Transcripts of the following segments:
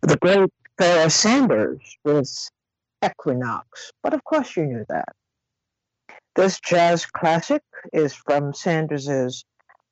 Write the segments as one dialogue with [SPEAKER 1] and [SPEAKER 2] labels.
[SPEAKER 1] The great Pharoah Sanders with Equinox. But of course you knew that. This jazz classic is from Sanders's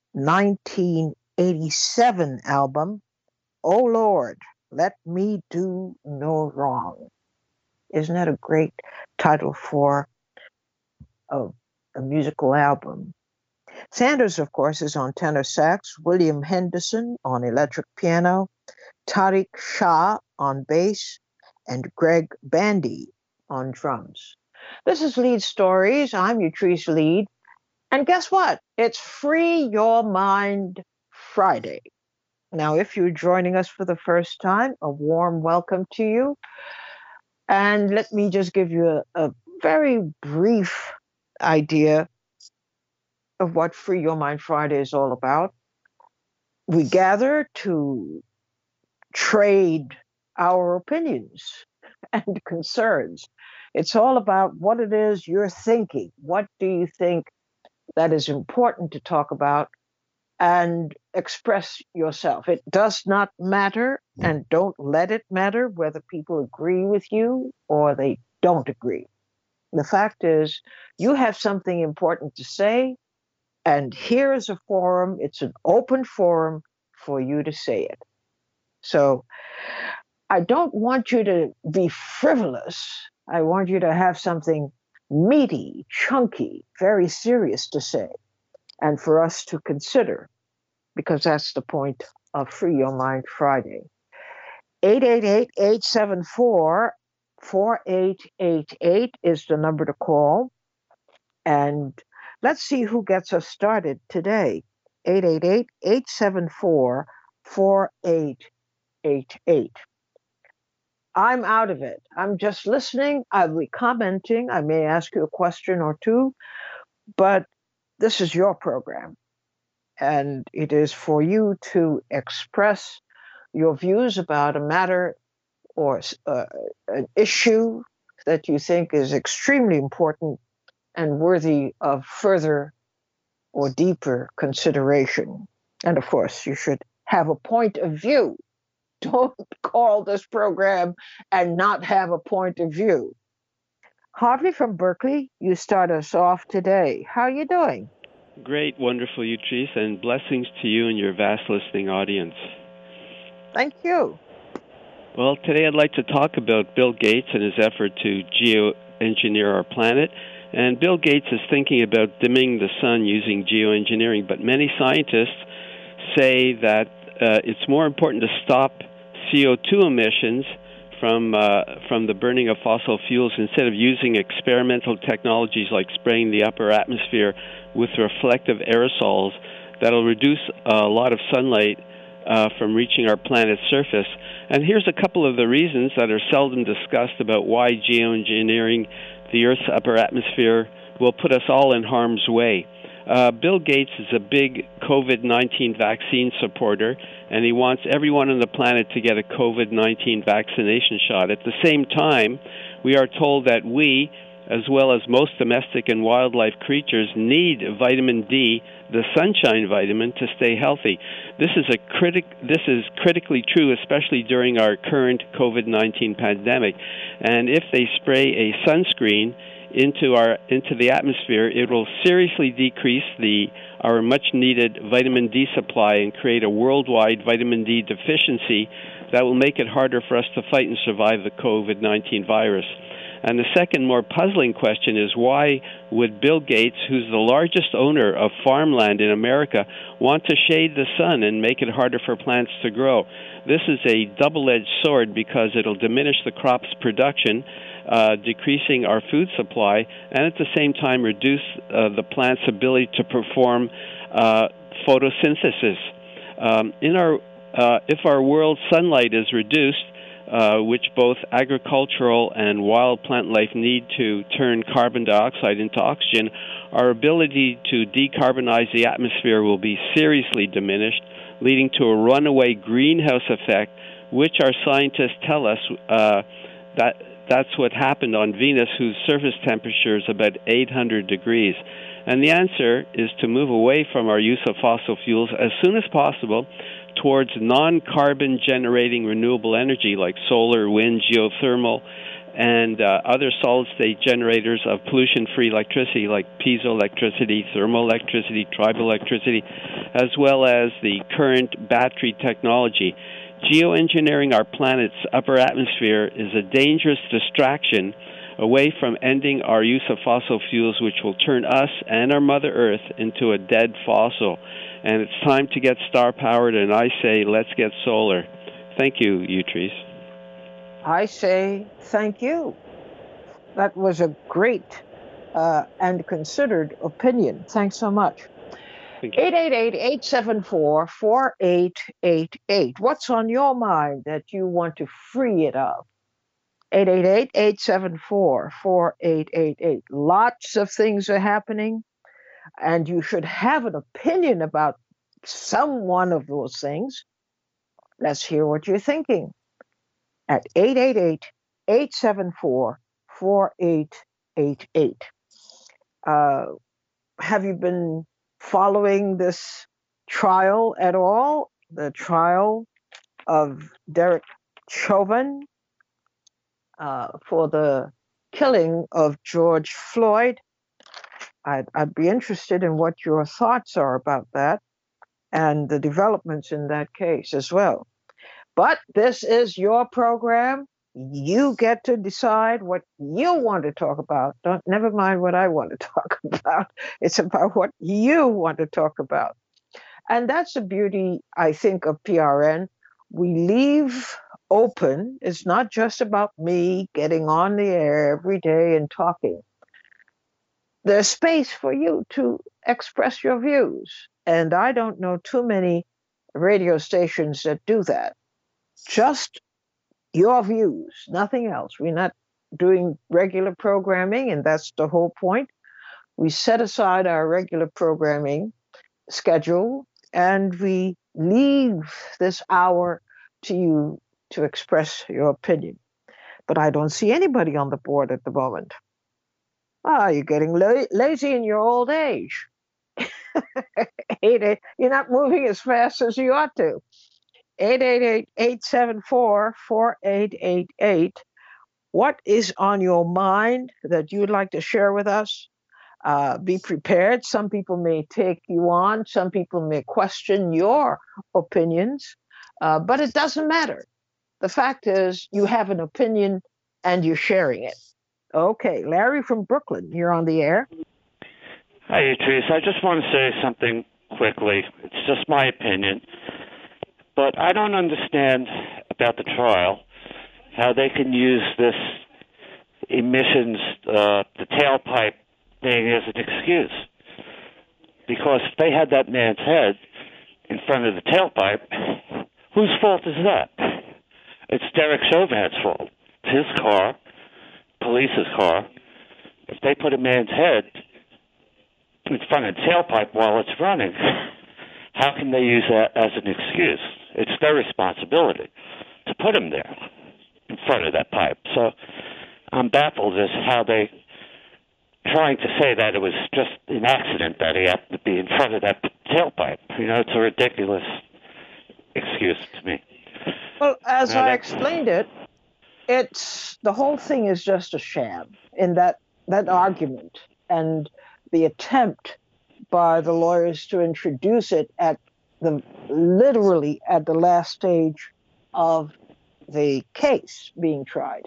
[SPEAKER 1] 1987 album, Oh Lord, Let Me Do No Wrong. Isn't that a great title for a, a musical album? Sanders, of course, is on tenor sax, William Henderson on electric piano, Tariq Shah on bass, and Greg Bandy on drums. This is Lead Stories. I'm Utrice Lead. And guess what? It's Free Your Mind Friday. Now, if you're joining us for the first time, a warm welcome to you. And let me just give you a very brief idea of what Free Your Mind Friday is all about. We gather to trade our opinions and concerns. It's all about what it is you're thinking. What do you think that is important to talk about? And express yourself. It does not matter, and don't let it matter whether people agree with you or they don't agree. The fact is, you have something important to say, and here is a forum. It's an open forum for you to say it. So I don't want you to be frivolous. I want you to have something meaty, chunky, very serious to say, and for us to consider, because that's the point of Free Your Mind Friday. 888-874-4888 is the number to call. And let's see who gets us started today. 888-874-4888. I'm out of it. I'm just listening. I'll be commenting. I may ask you a question or two, but this is your program. And it is for you to express your views about a matter or an issue that you think is extremely important and worthy of further or deeper consideration. And of course, you should have a point of view. Don't call this program and not have a point of view. Harvey from Berkeley, you start us off today. How are you doing?
[SPEAKER 2] Great, wonderful, Utrice, and blessings to you and your vast listening audience.
[SPEAKER 1] Thank you.
[SPEAKER 2] Well, today I'd like to talk about Bill Gates and his effort to geoengineer our planet. And Bill Gates is thinking about dimming the sun using geoengineering, but many scientists say that it's more important to stop CO2 emissions from the burning of fossil fuels instead of using experimental technologies like spraying the upper atmosphere with reflective aerosols that'll reduce a lot of sunlight from reaching our planet's surface. And here's a couple of the reasons that are seldom discussed about why geoengineering the Earth's upper atmosphere will put us all in harm's way. Bill Gates is a big COVID-19 vaccine supporter, and he wants everyone on the planet to get a COVID-19 vaccination shot. At the same time, we are told that we, as well as most domestic and wildlife creatures, need vitamin D, the sunshine vitamin, to stay healthy. This is critically true, especially during our current COVID-19 pandemic. And if they spray a sunscreen into the atmosphere, it will seriously decrease our much-needed vitamin D supply and create a worldwide vitamin D deficiency that will make it harder for us to fight and survive the COVID-19 virus. And the second, more puzzling question is, why would Bill Gates, who's the largest owner of farmland in America, want to shade the sun and make it harder for plants to grow? This is a double-edged sword because it'll diminish the crop's production, decreasing our food supply, and at the same time reduce the plant's ability to perform photosynthesis. If our world's sunlight is reduced, which both agricultural and wild plant life need to turn carbon dioxide into oxygen, our ability to decarbonize the atmosphere will be seriously diminished, leading to a runaway greenhouse effect, which our scientists tell us that's what happened on Venus, whose surface temperature is about 800 degrees. And the answer is to move away from our use of fossil fuels as soon as possible towards non-carbon generating renewable energy like solar, wind, geothermal, and other solid-state generators of pollution-free electricity like piezoelectricity, thermoelectricity, triboelectricity, as well as the current battery technology. Geoengineering our planet's upper atmosphere is a dangerous distraction away from ending our use of fossil fuels, which will turn us and our Mother Earth into a dead fossil. And it's time to get star-powered, and I say, let's get solar. Thank you, Utrice.
[SPEAKER 1] I say thank you. That was a great and considered opinion. Thanks so much. 888-874-4888. What's on your mind that you want to free it of? 888-874-4888. Lots of things are happening, and you should have an opinion about some one of those things. Let's hear what you're thinking at 888-874-4888. Have you been following this trial at all? The trial of Derek Chauvin for the killing of George Floyd. I'd be interested in what your thoughts are about that and the developments in that case as well. But this is your program. You get to decide what you want to talk about. Never mind what I want to talk about. It's about what you want to talk about. And that's the beauty, I think, of PRN. We leave open. It's not just about me getting on the air every day and talking. There's space for you to express your views. And I don't know too many radio stations that do that. Just your views, nothing else. We're not doing regular programming, and that's the whole point. We set aside our regular programming schedule, and we leave this hour to you to express your opinion. But I don't see anybody on the board at the moment. You're getting lazy in your old age. You're not moving as fast as you ought to. 888-874-4888. What is on your mind that you'd like to share with us? Be prepared. Some people may take you on. Some people may question your opinions, but it doesn't matter. The fact is you have an opinion and you're sharing it. Okay, Larry from Brooklyn, you're on the air.
[SPEAKER 3] Hi, Utrice. I just want to say something quickly. It's just my opinion. But I don't understand about the trial how they can use this emissions, the tailpipe thing as an excuse. Because if they had that man's head in front of the tailpipe, whose fault is that? It's Derek Chauvin's fault. It's his car, police's car. If they put a man's head in front of the tailpipe while it's running, how can they use that as an excuse? It's their responsibility to put him there in front of that pipe. So I'm baffled as how they trying to say that it was just an accident that he happened to be in front of that tailpipe. You know, it's a ridiculous excuse to me.
[SPEAKER 1] Well, as I explained it, the whole thing is just a sham in that argument and the attempt by the lawyers to introduce it literally at the last stage of the case being tried.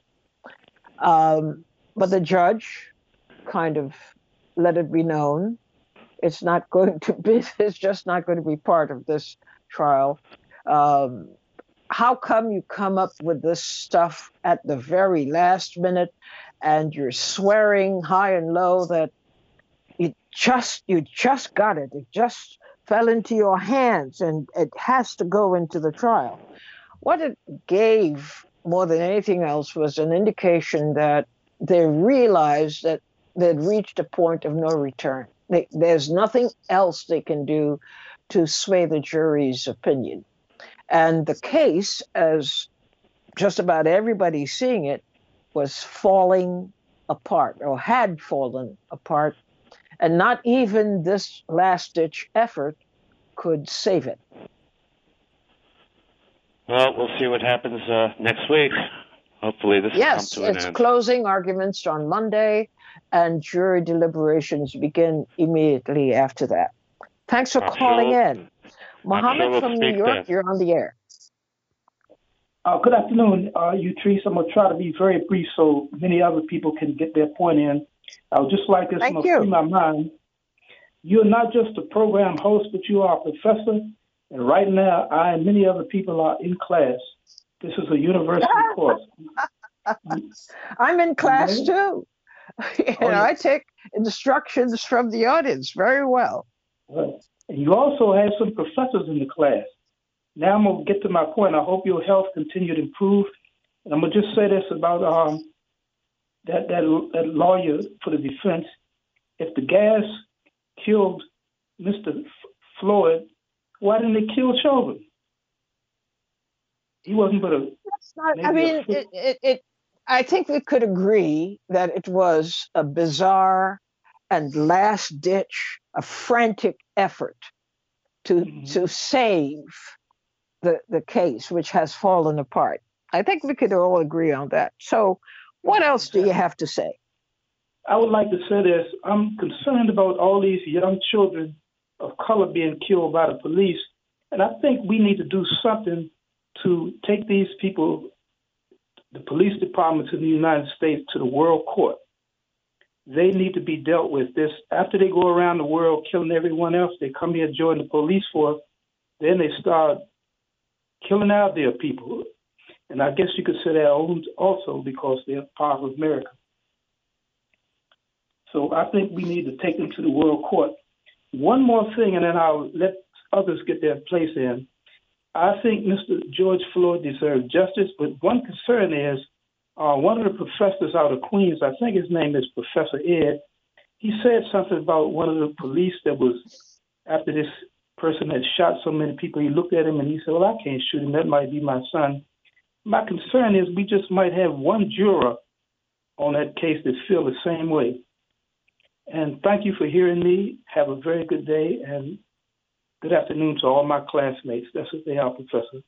[SPEAKER 1] But the judge kind of let it be known it's just not going to be part of this trial. How come you come up with this stuff at the very last minute and you're swearing high and low that you just got it. It just fell into your hands and it has to go into the trial. What it gave more than anything else was an indication that they realized that they'd reached a point of no return. There's nothing else they can do to sway the jury's opinion. And the case, as just about everybody seeing it, was falling apart or had fallen apart. And not even this last-ditch effort could save it.
[SPEAKER 3] Well, we'll see what happens next week. Hopefully this will come
[SPEAKER 1] Yes,
[SPEAKER 3] to an
[SPEAKER 1] it's
[SPEAKER 3] end.
[SPEAKER 1] closing arguments on Monday, and jury deliberations begin immediately after that. Thanks for calling in. Mohammed
[SPEAKER 3] we'll
[SPEAKER 1] from New
[SPEAKER 3] speak
[SPEAKER 1] York,
[SPEAKER 3] then.
[SPEAKER 1] you're on the air.
[SPEAKER 4] Good afternoon, Utrice. I'm going to try to be very brief so many other people can get their point in. I would just like this to free my mind. You're not just a program host, but you are a professor. And right now, I and many other people are in class. This is a university course.
[SPEAKER 1] I'm in class too. I take instructions from the audience very well.
[SPEAKER 4] Right. And you also have some professors in the class. Now I'm going to get to my point. I hope your health continue to improve. And I'm going to just say this about that lawyer for the defense. If the gas killed Mr. Floyd, why didn't they kill Chauvin? He wasn't but a...
[SPEAKER 1] That's not, I mean, I think we could agree that it was a bizarre and last-ditch, a frantic effort to save the case, which has fallen apart. I think we could all agree on that. So what else do you have to say?
[SPEAKER 4] I would like to say this. I'm concerned about all these young children of color being killed by the police. And I think we need to do something to take these people, the police departments in the United States, to the world court. They need to be dealt with. This after they go around the world killing everyone else, they come here, join the police force, then they start killing out their people. And I guess you could say that also because they're part of America. So I think we need to take them to the world court. One more thing, and then I'll let others get their place in. I think Mr. George Floyd deserves justice, but one concern is one of the professors out of Queens, I think his name is Professor Ed, he said something about one of the police that was, after this person had shot so many people, he looked at him and he said, well, I can't shoot him. That might be my son. My concern is we just might have one juror on that case that feel the same way. And thank you for hearing me. Have a very good day and good afternoon to all my classmates. That's what they are, Professor.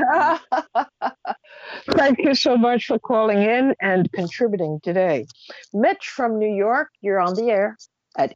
[SPEAKER 1] Thank you so much for calling in and contributing today. Mitch from New York, you're on the air at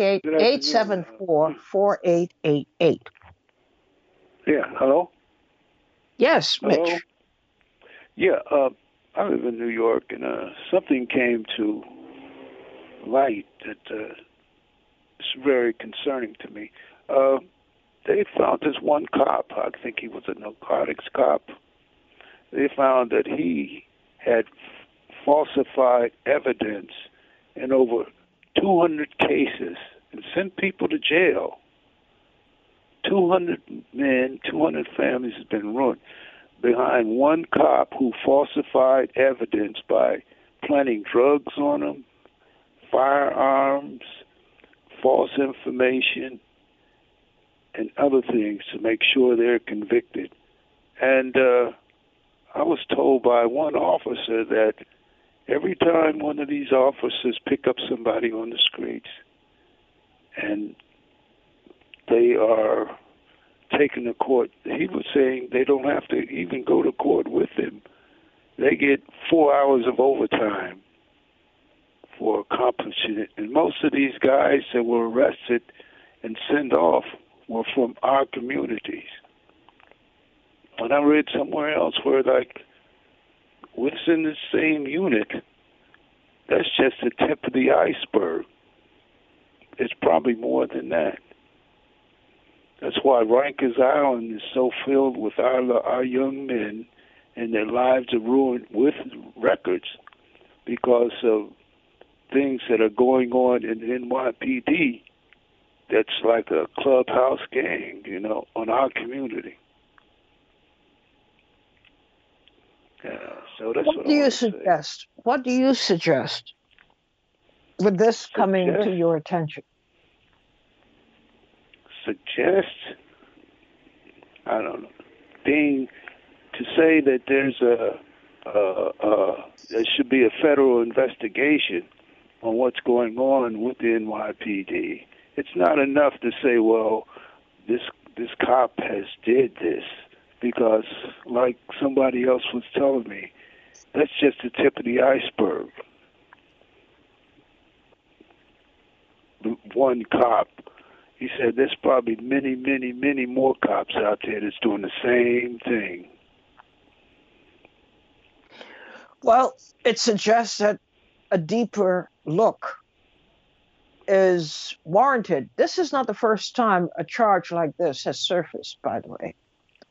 [SPEAKER 1] 888-874-4888.
[SPEAKER 5] Yeah, hello?
[SPEAKER 1] Yes, Mitch.
[SPEAKER 5] Hello? Yeah, I live in New York, and something came to light that is very concerning to me. They found this one cop, I think he was a narcotics cop. They found that he had falsified evidence in over 200 cases and sent people to jail. 200 men, 200 families have been ruined behind one cop who falsified evidence by planting drugs on them, firearms, false information, and other things to make sure they're convicted. And I was told by one officer that every time one of these officers pick up somebody on the streets and they are taken to court, he was saying they don't have to even go to court with him. They get 4 hours of overtime for accomplishing it. And most of these guys that were arrested and sent off were from our communities. And I read somewhere else where, like, what's in the same unit, that's just the tip of the iceberg. It's probably more than that. That's why Rikers Island is so filled with our young men, and their lives are ruined with records because of things that are going on in NYPD. That's like a clubhouse gang, on our community. So that's what
[SPEAKER 1] do you suggest?
[SPEAKER 5] Say.
[SPEAKER 1] What do you suggest with this coming to your attention?
[SPEAKER 5] Suggest? I don't know. To say that there should be a federal investigation on what's going on with the NYPD. It's not enough to say, well, this cop has did this because, like somebody else was telling me, that's just the tip of the iceberg. One cop. He said there's probably many, many, many more cops out there that's doing the same thing.
[SPEAKER 1] Well, it suggests that a deeper look is warranted. This is not the first time a charge like this has surfaced, by the way.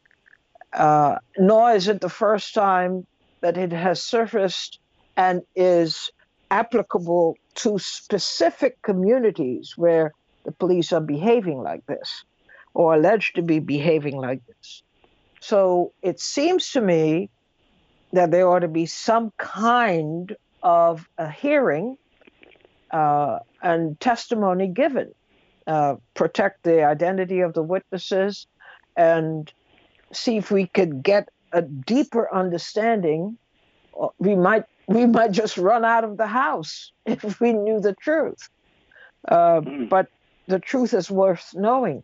[SPEAKER 1] Nor is it the first time that it has surfaced and is applicable to specific communities where the police are behaving like this or alleged to be behaving like this. So it seems to me that there ought to be some kind of a hearing and testimony given, protect the identity of the witnesses, and see if we could get a deeper understanding. We might just run out of the house if we knew the truth. But the truth is worth knowing.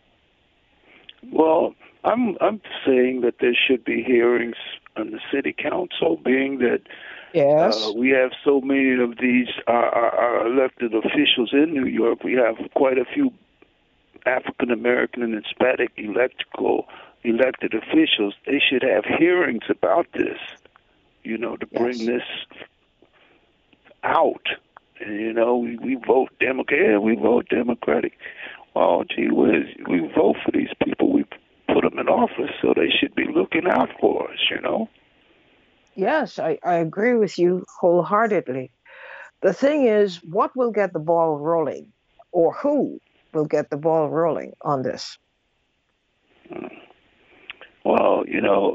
[SPEAKER 5] Well, I'm saying that there should be hearings on the city council, being that we have so many of these our elected officials in New York. We have quite a few African American and Hispanic elected officials. They should have hearings about this, to bring this out. And, we vote Democrat. Yeah, we vote Democratic. Oh, gee whiz, we vote for these people. We put them in office, so they should be looking out for us,
[SPEAKER 1] Yes, I agree with you wholeheartedly. The thing is, what will get the ball rolling, or who will get the ball rolling on this?
[SPEAKER 5] Well,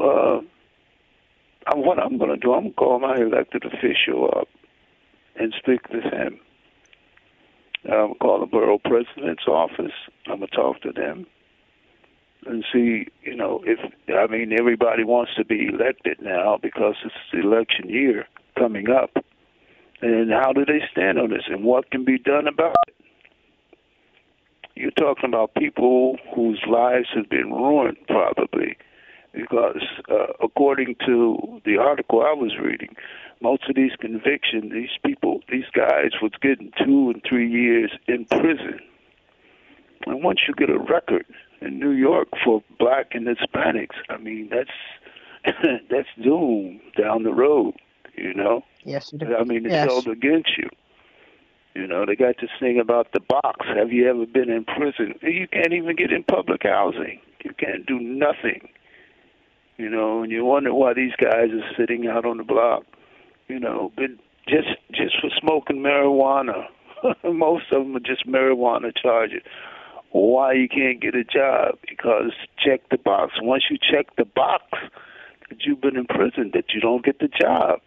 [SPEAKER 5] what I'm going to do, I'm going to call my elected official up and speak with him. I'm going to call the borough president's office. I'm going to talk to them and see, if everybody wants to be elected now because it's the election year coming up. And how do they stand on this, and what can be done about it? You're talking about people whose lives have been ruined, probably, because according to the article I was reading, most of these convictions, these guys was getting 2 and 3 years in prison. And once you get a record in New York for black and Hispanics, that's doom down the road,
[SPEAKER 1] Yes,
[SPEAKER 5] it's held against you. They got this thing about the box. Have you ever been in prison? You can't even get in public housing. You can't do nothing. And you wonder why these guys are sitting out on the block, been just for smoking marijuana. Most of them are just marijuana charges. Why you can't get a job? Because check the box. Once you check the box that you've been in prison, that you don't get the job.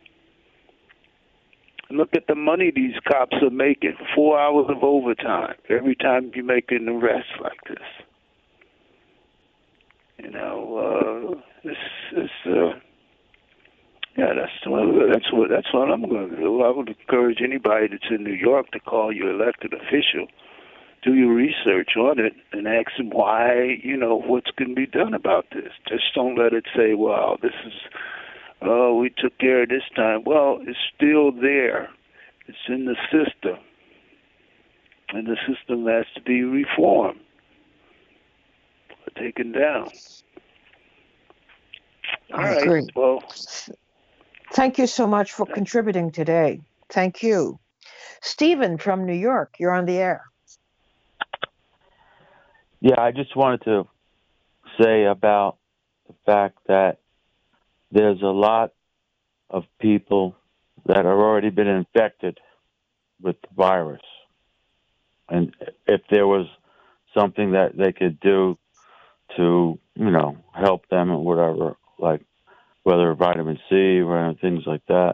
[SPEAKER 5] Look at the money these cops are making. 4 hours of overtime every time you make an arrest like this. That's what I'm going to do. I would encourage anybody that's in New York to call your elected official, do your research on it, and ask them why, what's going to be done about this. Just don't let it say, well, this is, we took care of this time. Well, it's still there. It's in the system. And the system has to be reformed or taken down. All right.
[SPEAKER 1] Agree.
[SPEAKER 5] Well,
[SPEAKER 1] thank you so much for contributing today. Thank you. Stephen from New York, you're on the air.
[SPEAKER 6] Yeah, I just wanted to say about the fact that there's a lot of people that have already been infected with the virus. And if there was something that they could do to, help them or whatever, like whether vitamin C or things like that.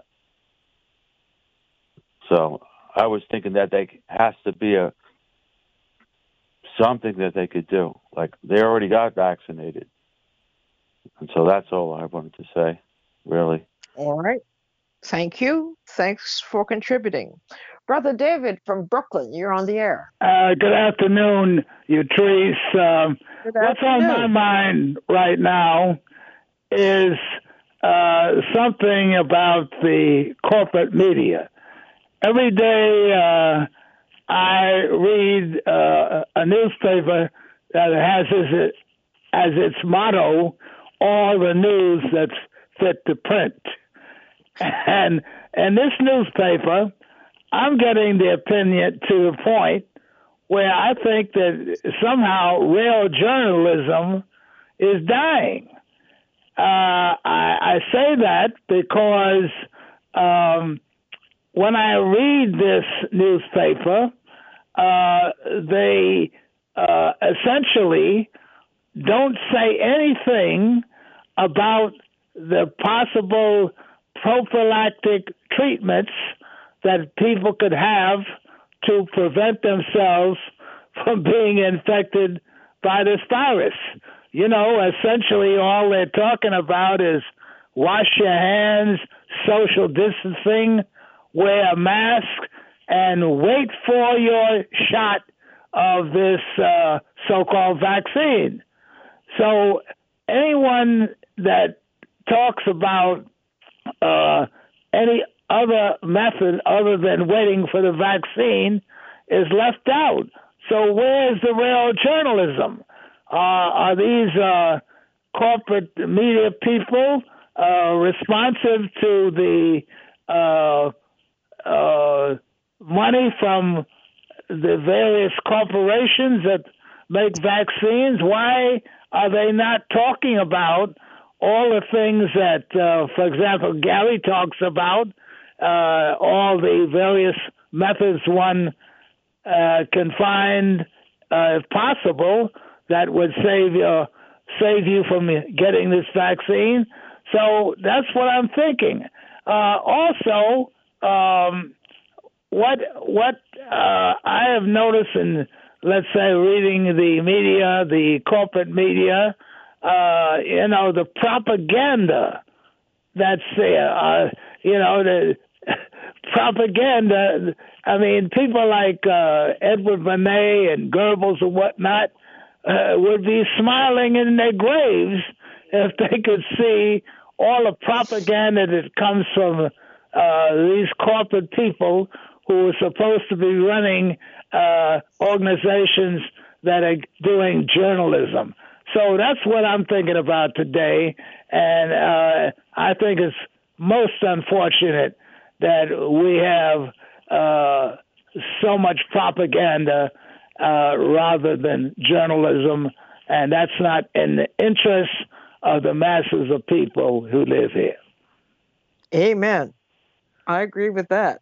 [SPEAKER 6] So I was thinking that there has to be something that they could do. Like they already got vaccinated. And so that's all I wanted to say, really.
[SPEAKER 1] All right. Thank you. Thanks for contributing. Brother David from Brooklyn, you're on the air.
[SPEAKER 7] Good afternoon, Utrice. What's on my mind right now is something about the corporate media. Every day I read a newspaper that has as its motto, all the news that's fit to print. And this newspaper, I'm getting the opinion to the point where I think that somehow real journalism is dying. I say that because when I read this newspaper, they essentially don't say anything about the possible prophylactic treatments that people could have to prevent themselves from being infected by this virus. You know, essentially all they're talking about is wash your hands, social distancing, wear a mask, and wait for your shot of this so-called vaccine. So anyone that talks about any other method other than waiting for the vaccine is left out. So where's the real journalism? Are these corporate media people responsive to the money from the various corporations that make vaccines? Why are they not talking about all the things that, for example, Gary talks about, all the various methods one can find, if possible, that would save you from getting this vaccine? So that's what I'm thinking. Also, what I have noticed in, let's say, reading the media, the corporate media, the propaganda that's there, the propaganda. I mean, people like Edward Bernays and Goebbels and whatnot would be smiling in their graves if they could see all the propaganda that comes from these corporate people who are supposed to be running organizations that are doing journalism. So that's what I'm thinking about today, and I think it's most unfortunate that we have so much propaganda rather than journalism, and that's not in the interest of the masses of people who live here.
[SPEAKER 1] Amen. I agree with that.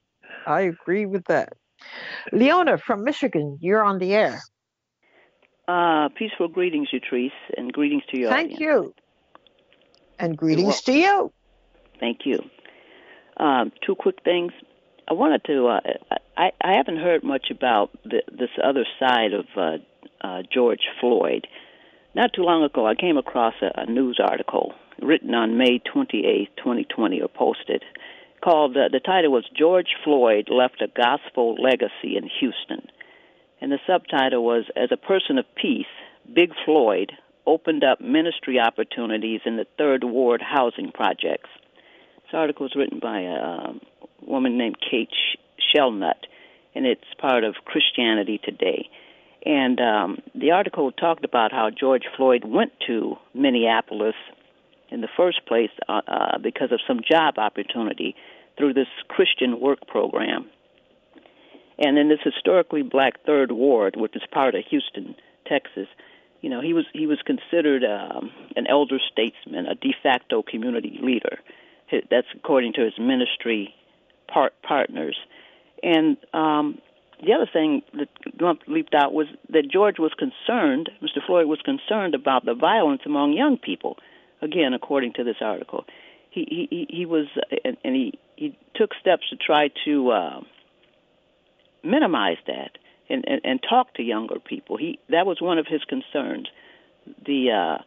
[SPEAKER 1] Leona from Michigan, you're on the air.
[SPEAKER 8] Peaceful greetings, Utrice, and greetings to your audience.
[SPEAKER 1] Thank you. And greetings to you.
[SPEAKER 8] Thank you. Two quick things. I wanted to, I haven't heard much about this other side of George Floyd. Not too long ago, I came across a news article written on May 28th, 2020, or posted, called, the title was George Floyd Left a Gospel Legacy in Houston. And the subtitle was, As a Person of Peace, Big Floyd Opened Up Ministry Opportunities in the Third Ward Housing Projects. This article was written by a woman named Kate Shellnut, and it's part of Christianity Today. And the article talked about how George Floyd went to Minneapolis in the first place because of some job opportunity through this Christian work program. And in this historically black Third Ward, which is part of Houston, Texas, he was considered an elder statesman, a de facto community leader. That's according to his ministry partners. And the other thing that leaped out was that Mr. Floyd was concerned about the violence among young people. Again, according to this article, he was, and he took steps to try to minimize that and talk to younger people. That was one of his concerns, the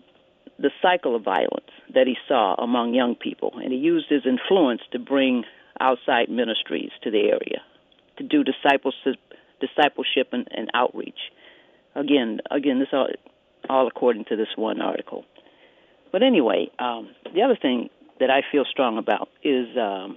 [SPEAKER 8] cycle of violence that he saw among young people, and he used his influence to bring outside ministries to the area to do discipleship and outreach. Again, this all according to this one article. But anyway, the other thing that I feel strong about is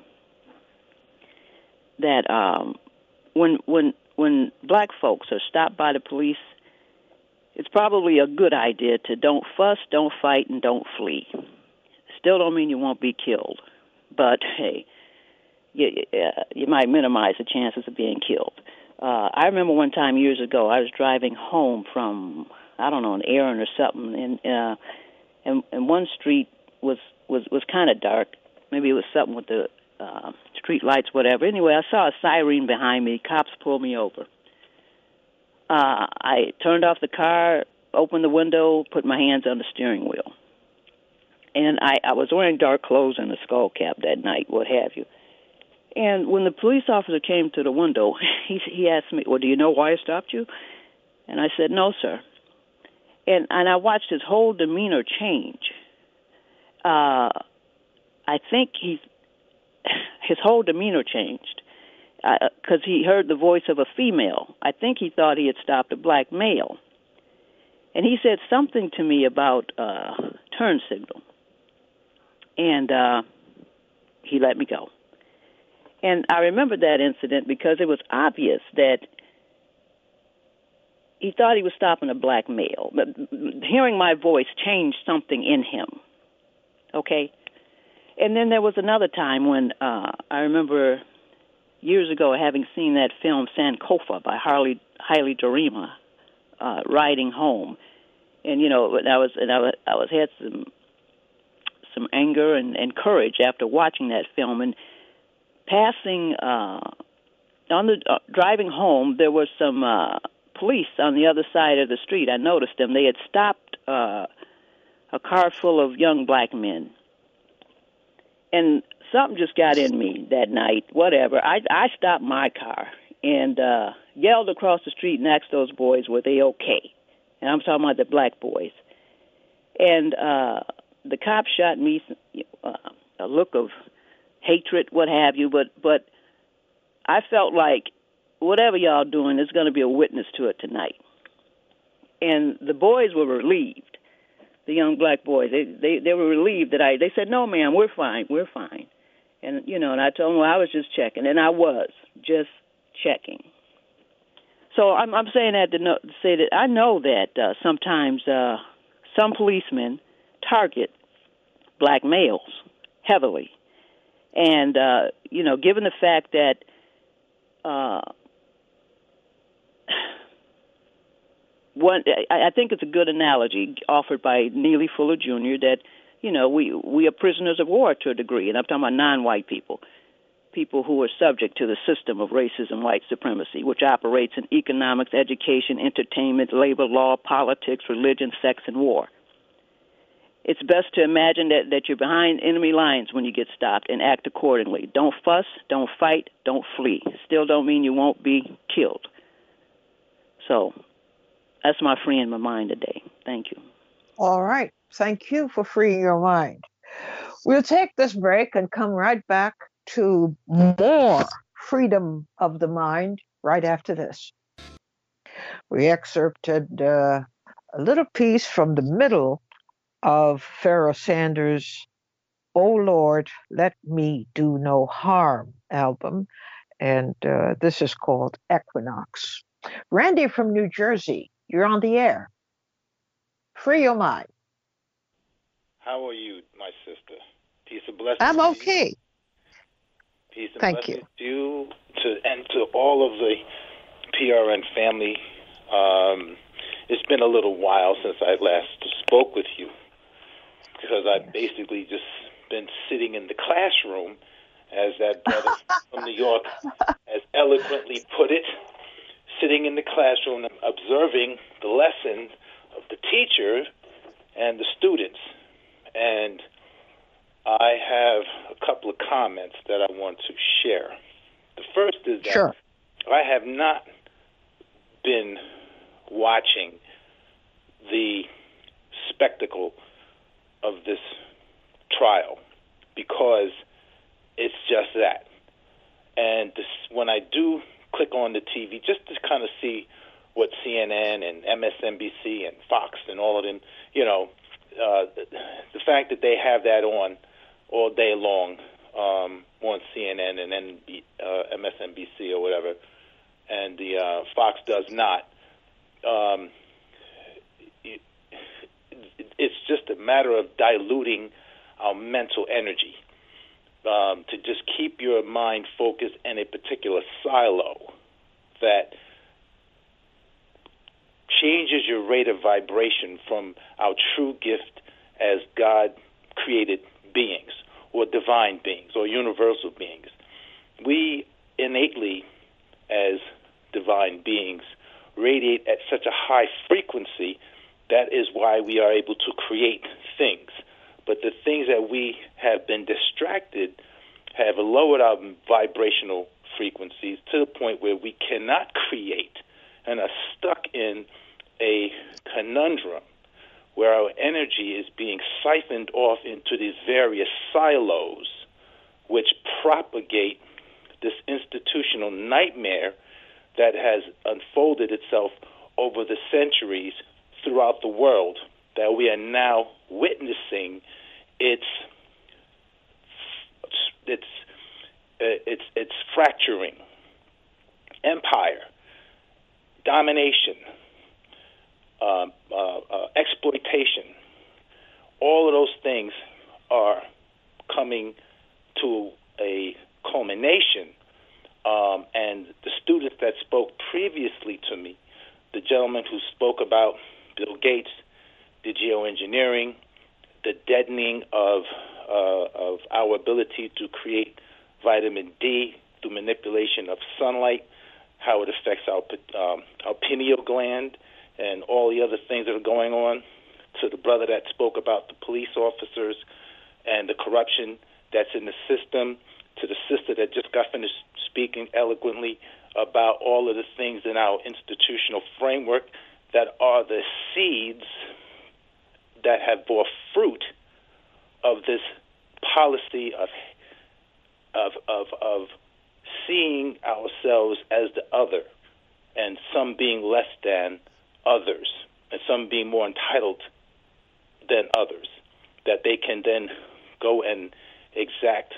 [SPEAKER 8] that when black folks are stopped by the police, it's probably a good idea to don't fuss, don't fight, and don't flee. Still don't mean you won't be killed, but hey, you might minimize the chances of being killed. I remember one time years ago, I was driving home from, I don't know, an errand or something, and one street was kind of dark. Maybe it was something with the street lights, whatever. Anyway, I saw a siren behind me. Cops pulled me over. I turned off the car, opened the window, put my hands on the steering wheel. And I was wearing dark clothes and a skull cap that night, what have you. And when the police officer came to the window, he asked me, well, do you know why I stopped you? And I said, no, sir. And I watched his whole demeanor change. I think his whole demeanor changed because he heard the voice of a female. I think he thought he had stopped a black male. And he said something to me about turn signal. And he let me go. And I remember that incident because it was obvious that he thought he was stopping a black male. But hearing my voice changed something in him. Okay? And then there was another time when I remember years ago having seen that film Sankofa by Haile Gerima, Riding Home. And I had some anger and courage after watching that film. And passing on the driving home, there was some police on the other side of the street. I noticed them. They had stopped a car full of young black men, and something just got in me that night. Whatever. I stopped my car and yelled across the street and asked those boys, were they okay? And I'm talking about the black boys. And the cop shot me a look of hatred, what have you, but I felt like whatever y'all doing, there's going to be a witness to it tonight. And the boys were relieved, the young black boys. They were relieved that they said, no, ma'am, we're fine. And, and I told them, well, I was just checking, and I was just checking. So I'm saying that to say that I know that sometimes some policemen target black males heavily. And, given the fact that I think it's a good analogy offered by Neely Fuller Jr. that, we are prisoners of war to a degree, and I'm talking about non-white people who are subject to the system of racism, white supremacy, which operates in economics, education, entertainment, labor law, politics, religion, sex, and war. It's best to imagine that you're behind enemy lines when you get stopped and act accordingly. Don't fuss, don't fight, don't flee. Still don't mean you won't be killed. So that's my free in my mind today. Thank you.
[SPEAKER 1] All right. Thank you for freeing your mind. We'll take this break and come right back to more freedom of the mind right after this. We excerpted a little piece from the middle of Pharoah Sanders' "Oh Lord, Let Me Do No Harm" album, and this is called Equinox. Randy from New Jersey, you're on the air. Free your mind.
[SPEAKER 9] How are you, my sister? Peace and blessings.
[SPEAKER 1] I'm okay.
[SPEAKER 9] Peace and
[SPEAKER 1] Thank
[SPEAKER 9] blessings to you and to all of the PRN family. It's been a little while since I last spoke with you, because I've basically just been sitting in the classroom, as that brother from New York has eloquently put it, sitting in the classroom and observing the lesson of the teacher and the students. And I have a couple of comments that I want to share. The first is that
[SPEAKER 1] Sure.
[SPEAKER 9] I have not been watching the spectacle of this trial, because it's just that. And when I do click on the TV, just to kind of see what CNN and MSNBC and Fox and all of them, the fact that they have that on all day long on CNN and then MSNBC or whatever, and the Fox does not. It's just a matter of diluting our mental energy to just keep your mind focused in a particular silo that changes your rate of vibration from our true gift as God-created beings or divine beings or universal beings. We innately, as divine beings, radiate at such a high frequency. That is why we are able to create things. But the things that we have been distracted have lowered our vibrational frequencies to the point where we cannot create and are stuck in a conundrum where our energy is being siphoned off into these various silos which propagate this institutional nightmare that has unfolded itself over the centuries throughout the world, that we are now witnessing its fracturing. Empire, domination, exploitation, all of those things are coming to a culmination. And the students that spoke previously to me, the gentleman who spoke about Bill Gates, the geoengineering, the deadening of our ability to create vitamin D through manipulation of sunlight, how it affects our pineal gland, and all the other things that are going on, to the brother that spoke about the police officers and the corruption that's in the system, to the sister that just got finished speaking eloquently about all of the things in our institutional framework that are the seeds that have bore fruit of this policy of seeing ourselves as the other, and some being less than others, and some being more entitled than others, that they can then go and exact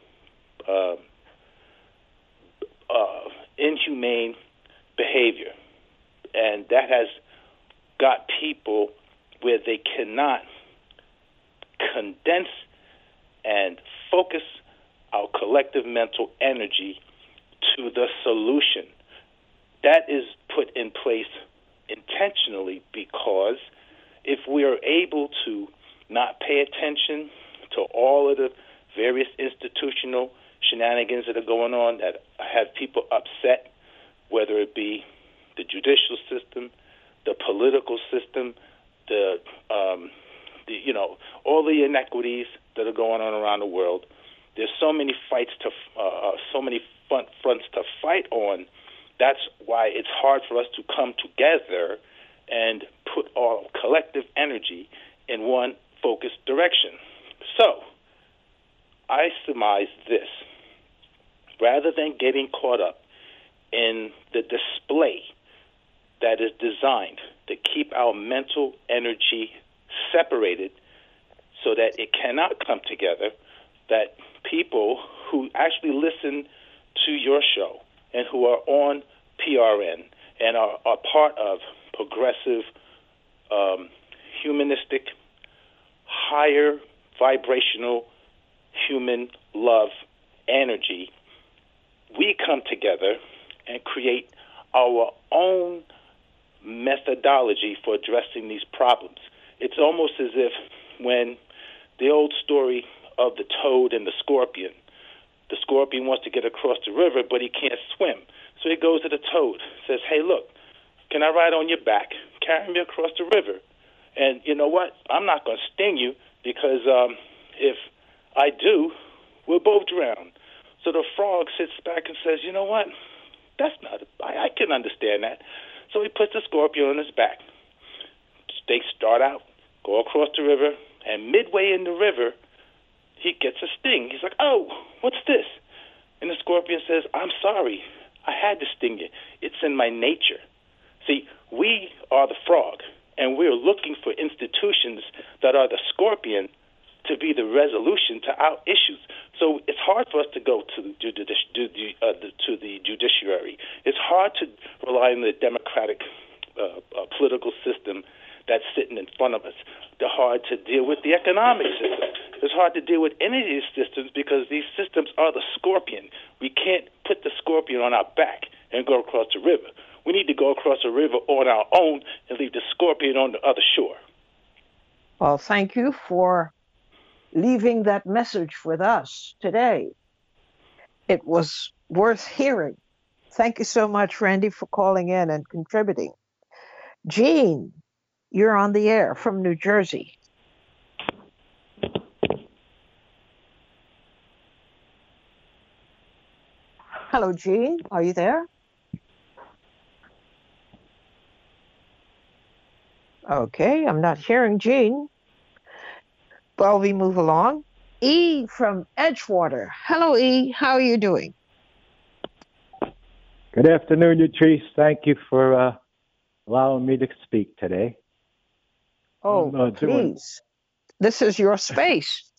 [SPEAKER 9] inhumane behavior. And that has got people where they cannot condense and focus our collective mental energy to the solution. That is put in place intentionally because if we are able to not pay attention to all of the various institutional shenanigans that are going on that have people upset, whether it be the judicial system, the political system, the all the inequities that are going on around the world. There's so many fronts to fight on. That's why it's hard for us to come together and put our collective energy in one focused direction. So, I surmise this. Rather than getting caught up in the display that is designed to keep our mental energy separated so that it cannot come together, that people who actually listen to your show and who are on PRN and are part of progressive, humanistic, higher vibrational human love energy, we come together and create our own methodology for addressing these problems. It's almost as if when the old story of the toad and the scorpion wants to get across the river, but he can't swim. So he goes to the toad, says, hey, look, can I ride on your back? Carry me across the river. And you know what? I'm not going to sting you because if I do, we'll both drown. So the frog sits back and says, you know what? I can understand that. So he puts the scorpion on his back. They start out, go across the river, and midway in the river, he gets a sting. He's like, oh, what's this? And the scorpion says, I'm sorry, I had to sting you. It's in my nature. See, we are the frog, and we're looking for institutions that are the scorpion to be the resolution to our issues. So it's hard for us to go to the judiciary. It's hard to rely on the democratic political system that's sitting in front of us. It's hard to deal with the economic system. It's hard to deal with any of these systems because these systems are the scorpion. We can't put the scorpion on our back and go across the river. We need to go across the river on our own and leave the scorpion on the other shore.
[SPEAKER 1] Well, thank you for leaving that message with us today. It was worth hearing. Thank you so much, Randy, for calling in and contributing. Jean, you're on the air from New Jersey. Hello, Jean. Are you there? Okay, I'm not hearing Jean. Well, we move along. E from Edgewater. Hello, E. How are you doing?
[SPEAKER 10] Good afternoon, Yatrice. Thank you for allowing me to speak today.
[SPEAKER 1] Oh, please. This is your space.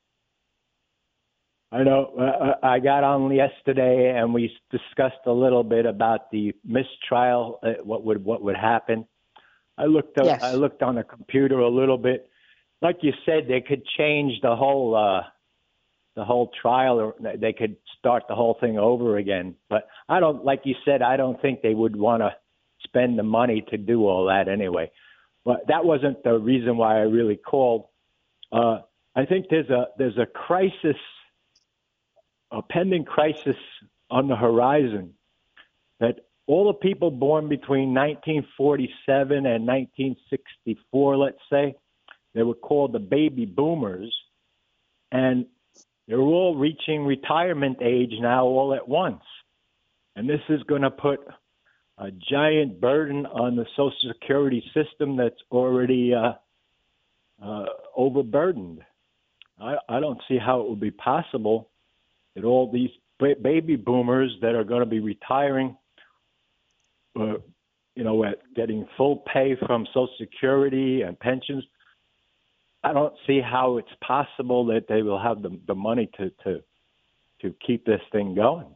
[SPEAKER 10] I know. I got on yesterday, and we discussed a little bit about the mistrial. What would happen? I looked on the computer a little bit. Like you said, they could change the whole trial, or they could start the whole thing over again. But I don't, like you said, I don't think they would want to spend the money to do all that anyway. But that wasn't the reason why I really called. I think there's a crisis, a pending crisis on the horizon, that all the people born between 1947 and 1964, let's say, they were called the baby boomers, and they're all reaching retirement age now all at once. And this is going to put a giant burden on the Social Security system that's already overburdened. I don't see how it would be possible that all these baby boomers that are going to be retiring, getting full pay from Social Security and pensions, I don't see how it's possible that they will have the money to keep this thing going.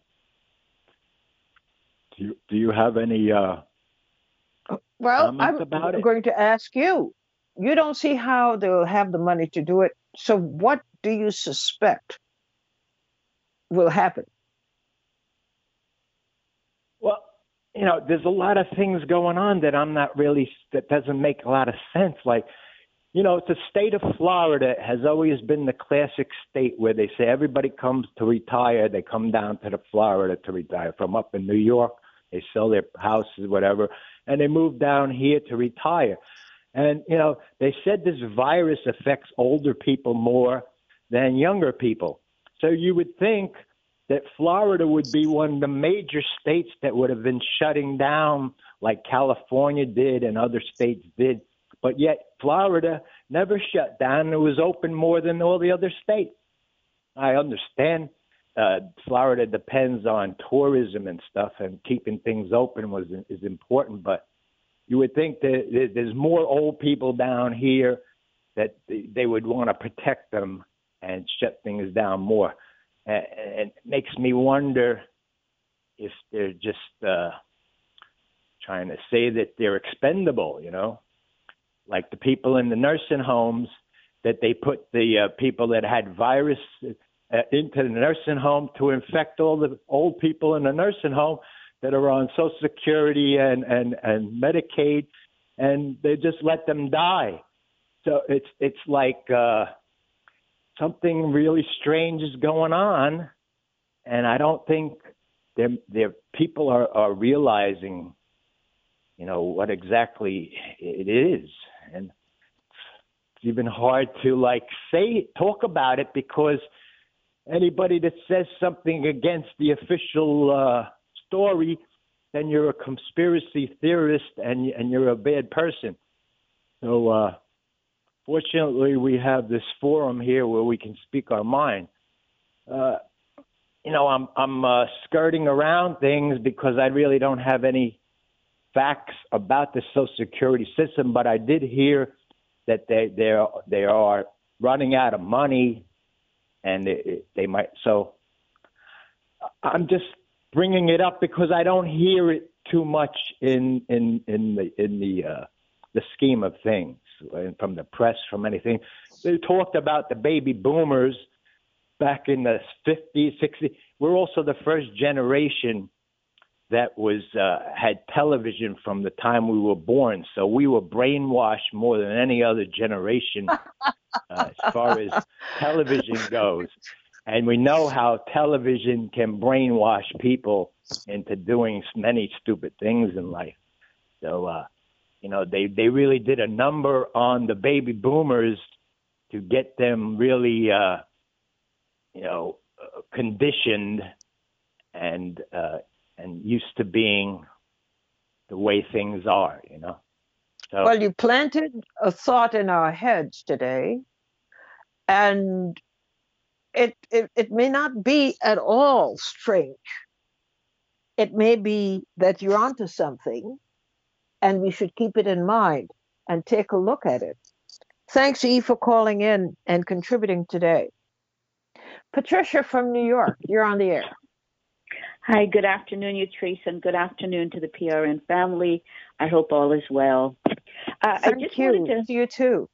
[SPEAKER 10] Do you have any comments about it?
[SPEAKER 1] I'm going to ask you. You don't see how they'll have the money to do it. So what do you suspect will happen?
[SPEAKER 10] Well, there's a lot of things going on that doesn't make a lot of sense. Like, the state of Florida has always been the classic state where they say everybody comes to retire. They come down to Florida to retire. From up in New York, they sell their houses, whatever, and they move down here to retire. And, they said this virus affects older people more than younger people. So you would think that Florida would be one of the major states that would have been shutting down like California did and other states did. But yet Florida never shut down. It was open more than all the other states. I understand Florida depends on tourism and stuff, and keeping things open is important. But you would think that there's more old people down here that they would want to protect them and shut things down more. And it makes me wonder if they're just trying to say that they're expendable, like the people in the nursing homes, that they put the people that had virus into the nursing home to infect all the old people in the nursing home that are on Social Security and Medicaid, and they just let them die. So it's like something really strange is going on, and I don't think their people are realizing, what exactly it is. And it's even hard to talk about it, because anybody that says something against the official story, then you're a conspiracy theorist and you're a bad person. So fortunately, we have this forum here where we can speak our mind. I'm skirting around things because I really don't have any facts about the Social Security system, but I did hear that they are running out of money, and they might. So I'm just bringing it up because I don't hear it too much in the scheme of things, from the press, from anything. They talked about the baby boomers back in the 50s, 60s. We're also the first generation that had television from the time we were born. So we were brainwashed more than any other generation as far as television goes. And we know how television can brainwash people into doing many stupid things in life. So, they really did a number on the baby boomers to get them really, conditioned and used to being the way things are, So,
[SPEAKER 1] well, you planted a thought in our heads today, and it may not be at all strange. It may be that you're onto something, and we should keep it in mind and take a look at it. Thanks, E, for calling in and contributing today. Patricia from New York, you're on the air.
[SPEAKER 11] Hi, good afternoon, Teresa, and good afternoon to the PRN family. I hope all is well.
[SPEAKER 1] Thank you. To you too.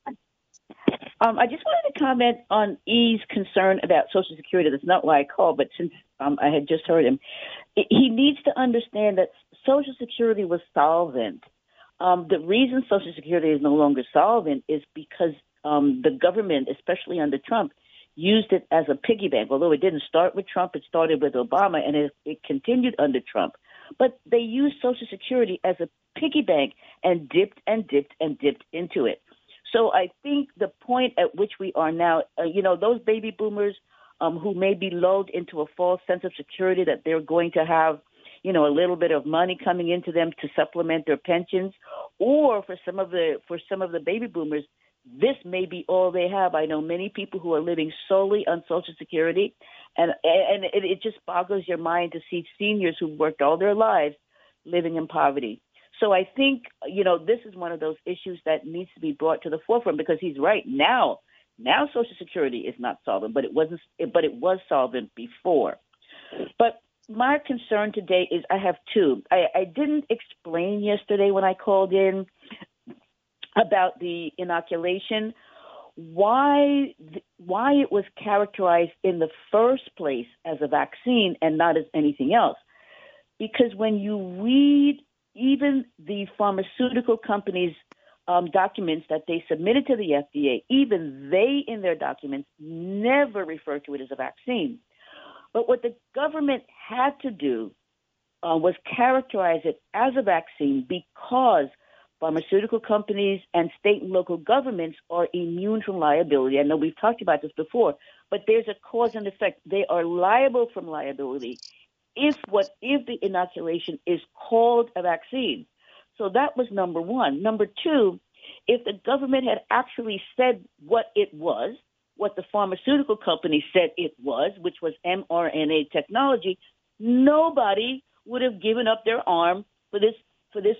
[SPEAKER 11] I just wanted to comment on E's concern about Social Security. That's not why I called, but since I had just heard him, he needs to understand that Social Security was solvent. The reason Social Security is no longer solvent is because the government, especially under Trump, used it as a piggy bank. Although it didn't start with Trump, it started with Obama, and it continued under Trump. But they used Social Security as a piggy bank and dipped and dipped and dipped into it. So I think the point at which we are now, those baby boomers who may be lulled into a false sense of security that they're going to have, a little bit of money coming into them to supplement their pensions, or for some of the baby boomers, this may be all they have. I know many people who are living solely on Social Security, and it just boggles your mind to see seniors who've worked all their lives living in poverty. So I think, this is one of those issues that needs to be brought to the forefront, because he's right. Now Social Security is not solvent, but it was solvent before. But my concern today is I have two. I didn't explain yesterday when I called in about the inoculation, why it was characterized in the first place as a vaccine and not as anything else. Because when you read even the pharmaceutical companies' documents that they submitted to the FDA, even they in their documents never refer to it as a vaccine. But what the government had to do was characterize it as a vaccine because pharmaceutical companies and state and local governments are immune from liability. I know we've talked about this before, but there's a cause and effect. They are liable from liability if the inoculation is called a vaccine. So that was number one. Number two, if the government had actually said what it was, what the pharmaceutical company said it was, which was mRNA technology, nobody would have given up their arm for this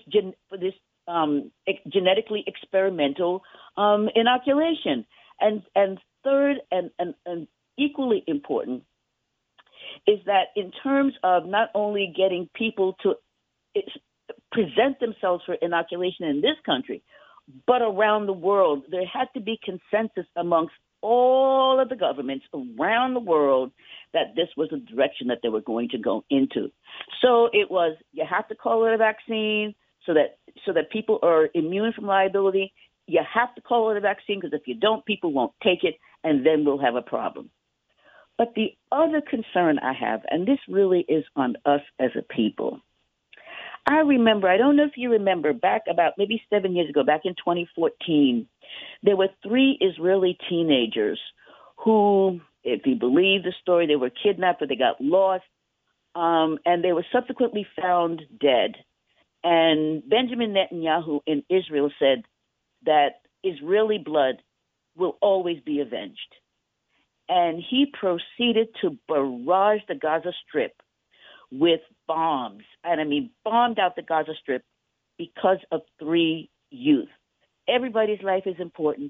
[SPEAKER 11] genetically experimental inoculation. And third, and equally important, is that in terms of not only getting people to present themselves for inoculation in this country, but around the world, there had to be consensus amongst all of the governments around the world that this was the direction that they were going to go into. So it was, you have to call it a vaccine so that people are immune from liability. You have to call it a vaccine because if you don't, people won't take it, and then we'll have a problem. But the other concern I have, and this really is on us as a people, I remember, I don't know if you remember, back about maybe 7 years ago, back in 2014, there were 3 Israeli teenagers who, if you believe the story, they were kidnapped or they got lost, and they were subsequently found dead. And Benjamin Netanyahu in Israel said that Israeli blood will always be avenged. and he proceeded to barrage the Gaza Strip with bombs. And I mean, bombed out the Gaza Strip because of 3 youth. Everybody's life is important.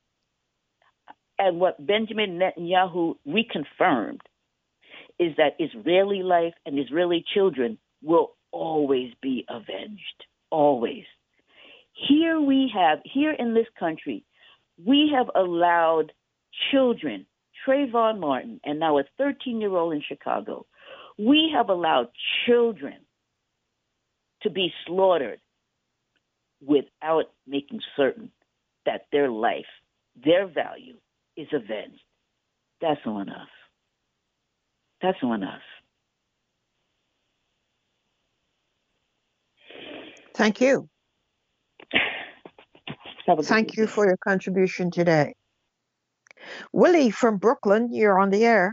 [SPEAKER 11] And what Benjamin Netanyahu reconfirmed is that Israeli life and Israeli children will always be avenged. Always. Here in this country, we have allowed children, Trayvon Martin, and now a 13-year-old in Chicago, we have allowed children to be slaughtered without making certain that their life, their value, is avenged. That's on us. That's on us.
[SPEAKER 1] Thank you. Thank you for your contribution today. Willie from Brooklyn, you're on the air.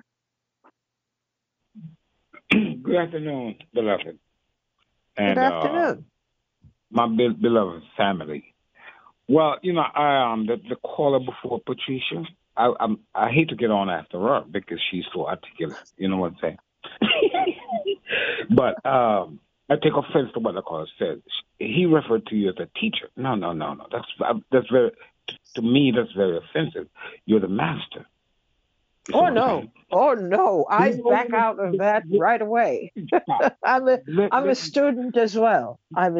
[SPEAKER 12] Good afternoon, beloved. And,
[SPEAKER 1] good afternoon.
[SPEAKER 12] My beloved family. Well, you know, the caller before, Patricia, I hate to get on after her because she's so articulate. You know what I'm saying? But I take offense to what the caller said. He referred to you as a teacher. No. That's very, to me, that's very offensive. You're the master.
[SPEAKER 1] Oh no! I back out of that right away. I'm a student as well.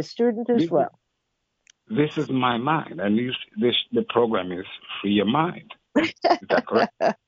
[SPEAKER 12] This is my mind, and the program is Free Your Mind. Is that correct?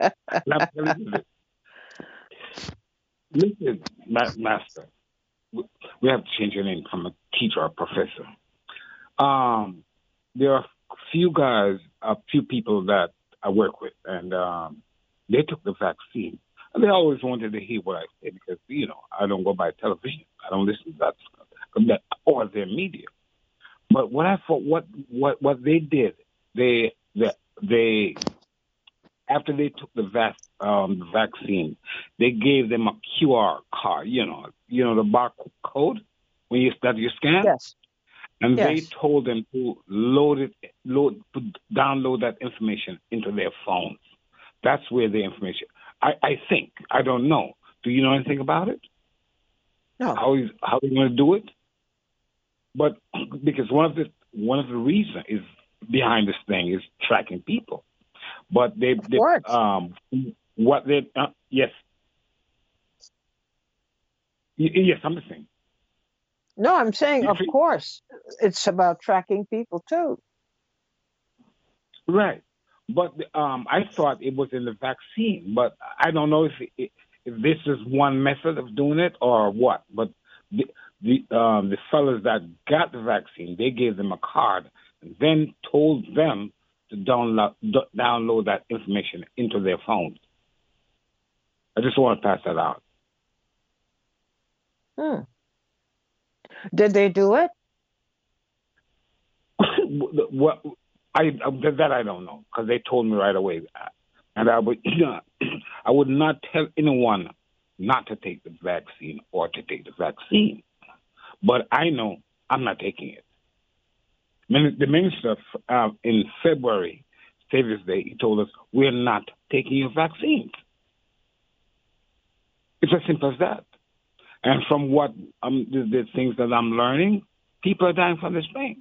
[SPEAKER 12] Listen, master. We have to change your name from a teacher or professor. There are a few people that I work with, and they took the vaccine. And they always wanted to hear what I say because, you know, I don't go by television. I don't listen to that or their media. But what I thought, what they did, they after they took the vaccine, they gave them a QR card. You know the barcode when you scan.
[SPEAKER 1] Yes.
[SPEAKER 12] And they told them to download that information into their phones. That's where the information. I think. I don't know. Do you know anything about it?
[SPEAKER 1] No.
[SPEAKER 12] How are you going to do it? But because one of the reasons is behind this thing is tracking people. But yes. Yes, I'm listening.
[SPEAKER 1] No, I'm saying, of course, it's about tracking people too.
[SPEAKER 12] Right. But I thought it was in the vaccine, but I don't know if this is one method of doing it or what. But the fellas that got the vaccine, they gave them a card and then told them to download that information into their phones. I just want to pass that out.
[SPEAKER 1] Did they do it?
[SPEAKER 12] What? I don't know because they told me right away, and I would not tell anyone not to take the vaccine or to take the vaccine, but I know I'm not taking it. The minister in February, Savior's Day, he told us we're not taking your vaccines. It's as simple as that. And from what the things that I'm learning, people are dying from this pain.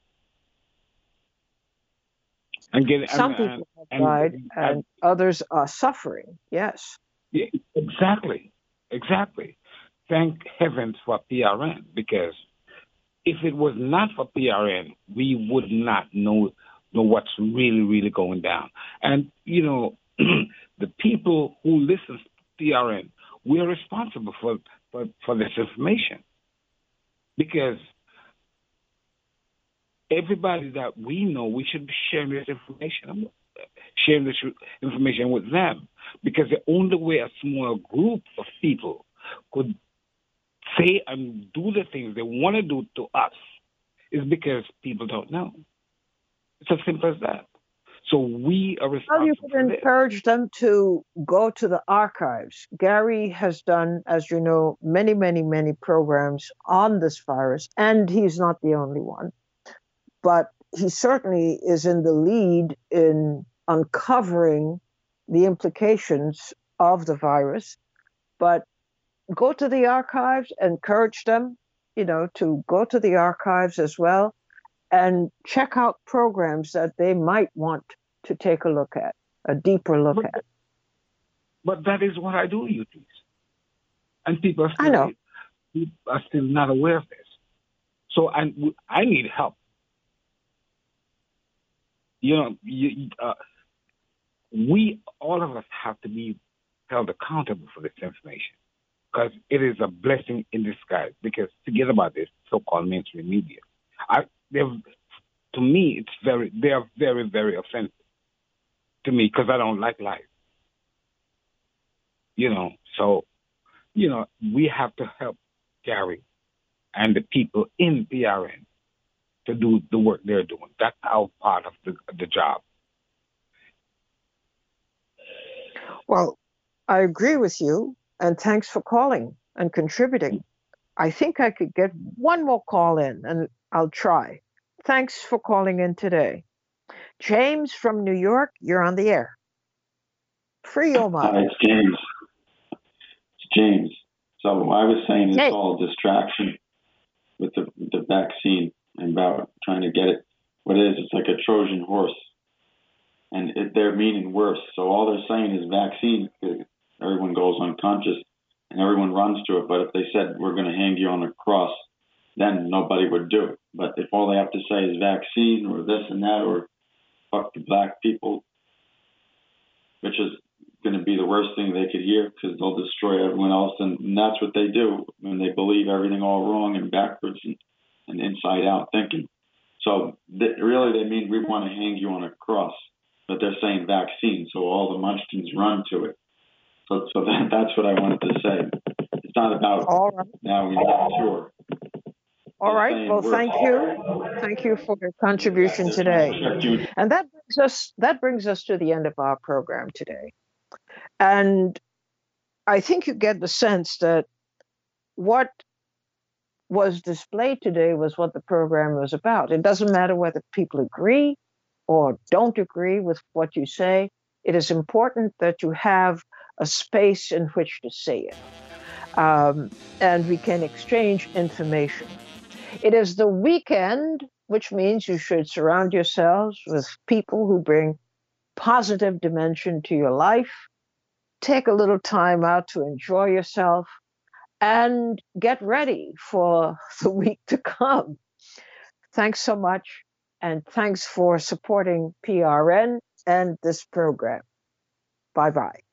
[SPEAKER 1] Some people have died, and others are suffering. Yes.
[SPEAKER 12] Yeah, exactly. Thank heavens for PRN, because if it was not for PRN, we would not know what's really, really going down. And, you know, the people who listen to PRN, we're responsible for this information. Because everybody that we know, we should be sharing this information with them. Because the only way a small group of people could say and do the things they want to do to us is because people don't know. It's as simple as that. So we are responsible.
[SPEAKER 1] Well, you could encourage them to go to the archives. Gary has done, as you know, many, many, many programs on this virus, and he's not the only one. But he certainly is in the lead in uncovering the implications of the virus, but go to the archives, encourage them, to go to the archives as well and check out programs that they might want to take a look at, a deeper look at.
[SPEAKER 12] But that is what I do, Eunice. And people are still not aware of this. So I need help. We, all of us, have to be held accountable for this information because it is a blessing in disguise. Because forget about this so-called mainstream media. To me, they are very, very offensive to me because I don't like lies. So we have to help Gary and the people in PRN to do the work they're doing. That's our part of the job.
[SPEAKER 1] Well, I agree with you, and thanks for calling and contributing. I think I could get one more call in, and I'll try. Thanks for calling in today. James from New York, you're on the air. Free your mind.
[SPEAKER 13] Hi, it's James. So I was saying it's all a distraction with the vaccine and about trying to get it. What it is, it's like a Trojan horse. And they're meaning worse. So all they're saying is vaccine. Everyone goes unconscious and everyone runs to it. But if they said, we're going to hang you on a cross, then nobody would do it. But if all they have to say is vaccine or this and that or fuck the black people, which is going to be the worst thing they could hear because they'll destroy everyone else. And that's what they do when they believe everything all wrong and backwards and inside out thinking. So really they mean we want to hang you on a cross, but they're saying vaccine. So all the munchkins run to it. So that's what I wanted to say. It's not about now we're not sure.
[SPEAKER 1] All right. Well, thank you. Thank you for your contribution today. And that brings us to the end of our program today. And I think you get the sense that what was displayed today was what the program was about. It doesn't matter whether people agree or don't agree with what you say. It is important that you have a space in which to say it. And we can exchange information. It is the weekend, which means you should surround yourselves with people who bring positive dimension to your life. Take a little time out to enjoy yourself and get ready for the week to come. Thanks so much. And thanks for supporting PRN and this program. Bye-bye.